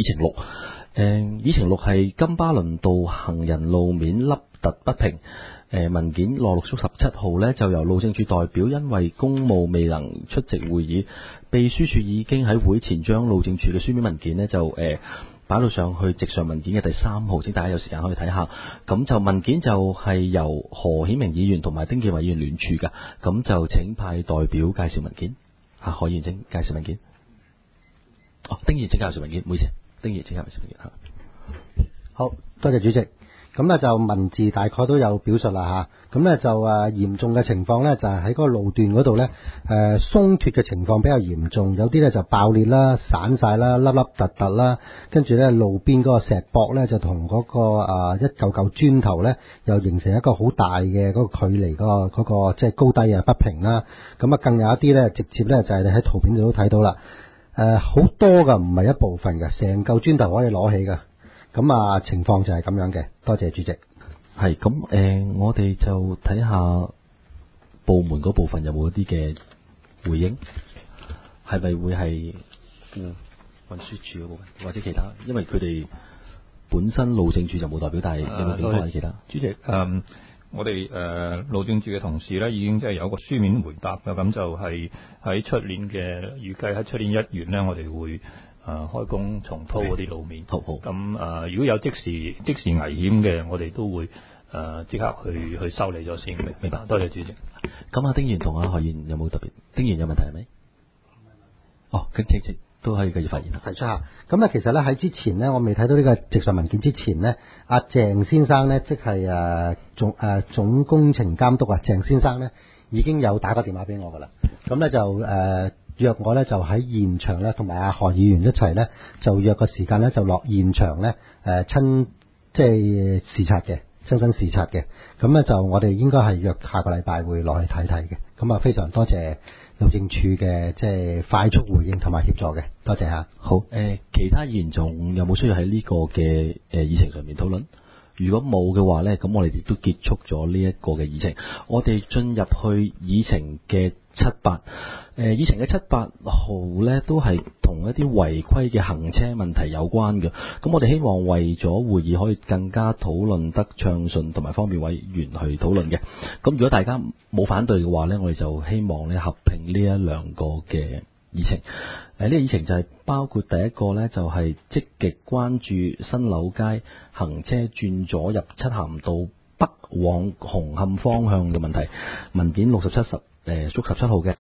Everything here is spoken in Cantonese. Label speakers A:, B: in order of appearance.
A: 程錄。議程錄係金巴倫道行人路面凹凸不平。文件落錄數17號呢，就由路政署代表因為公務未能出席會議，秘書處已經喺會前將路政署嘅書面文件呢就擺到上去直上文件嘅第3號，請大家有時間可以睇下。咁就文件就係由何顯明議員同埋丁建偉議員聯署㗎。咁就請派代表介紹文件。何議員請介紹文件。丁議員請介紹文件，唔好意思，丁議員請介紹文件。
B: 好多謝主席。咁咧就文字大概都有表述啦嚇，咁咧就嚴重嘅情況咧就係喺嗰個路段嗰度咧鬆脱嘅情況比較嚴重，有啲咧就爆裂啦、散晒啦、凹凹凸凸啦，跟住咧路邊嗰個石壆咧就同嗰個一嚿嚿磚頭咧又形成一個好大嘅嗰個距離嗰個即係高低啊不平啦，咁啊更有一啲咧直接咧就係你喺圖片度都睇到啦，好多噶唔係一部分嘅，成嚿磚頭可以攞起噶。咁情況就係咁樣嘅，多謝主席。
A: 係咁我哋就睇下部門嗰部分有冇一啲嘅回應，係咪會係運輸署嗰部分或者其他？因為佢哋本身路政署就冇代表，但係有冇情況或者其他？
C: 主席，我哋路政署嘅同事咧已經即係有一個書面回答嘅，咁就係喺出年嘅預計喺出年1月咧，我哋會開工重鋪嗰啲路面。
A: 好。
C: 咁如果有即時危險嘅，我哋都會即刻去修理咗先。明白，多謝主席。
A: 咁丁議員同何議員有冇特別？丁議員有問題係咪？咁請都可以繼續發言啦。
B: 提出下。咁咧其實咧喺之前咧，我未睇到呢個直述文件之前咧，阿鄭先生咧即係總工程監督鄭先生咧已經有打個電話俾我噶啦。咁咧就約我咧就喺現場咧，同埋阿何議員一齊咧，就約個時間咧，就落現場咧，即係視察嘅，親身視察嘅。咁咧就我哋應該係約下個禮拜會落去睇睇嘅。咁非常多謝路政署嘅即係快速回應同埋協助嘅，多謝嚇。
A: 好，其他議員仲有冇需要喺呢個嘅議程上面討論？如果冇嘅話呢，咁我哋亦都結束咗呢一個嘅議程。我哋進入去議程嘅7、8，議程嘅7、8號呢都係同一啲違規嘅行車問題有關嘅。咁我哋希望為咗會議可以更加討論得暢順同埋方便委員去討論嘅。咁如果大家冇反對嘅話呢，我哋就希望呢合併呢一兩個嘅議程。呢個議程就係包括第一個呢，就係積極關注新柳街行車轉左入漆咸道北往紅磡方向嘅問題，文件67號嘅。